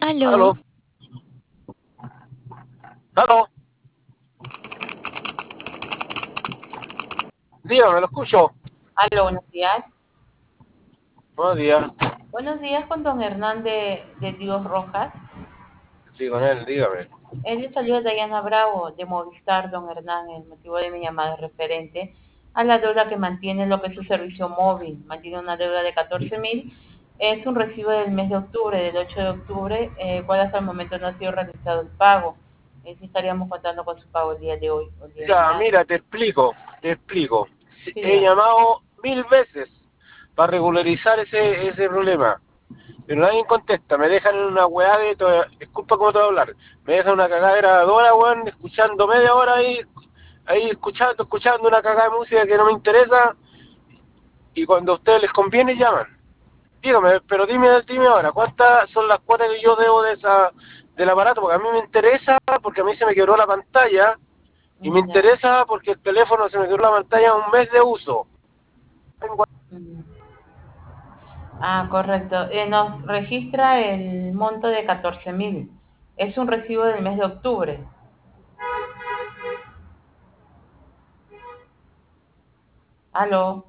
Aló, Aló, aló, dígame, lo escucho. aló, buenos días. Buenos días. Buenos días con don Hernán de Dios Rojas. Sí, con él, dígame. Él le salió de Diana Bravo de Movistar, don Hernán. El motivo de mi llamada es referente a la deuda que mantiene lo que es su servicio móvil. Mantiene una deuda de 14.000. Es un recibo del mes de octubre, del 8 de octubre, cual hasta el momento no ha sido realizado el pago. Si estaríamos contando con su pago el día de hoy o el día de Ya, mañana. mira, te explico. Sí, Sí, he dígame. llamado 1000 veces para regularizar ese problema, pero nadie contesta. Me dejan en una weá de, disculpa cómo te voy a hablar, me dejan una cagadera de hora, weón, escuchando media hora ahí escuchando una cagada de música que no me interesa, y cuando a ustedes les conviene llaman. Dígame, pero dime ahora, ¿cuántas son las cuotas que yo debo del aparato? Porque a mí me interesa, porque a mí se me quebró la pantalla, y me Ya. interesa porque el teléfono se me quebró la pantalla un mes de uso. Mm. Ah, correcto. Nos registra el monto de 14.000. Es un recibo del mes de octubre. Aló.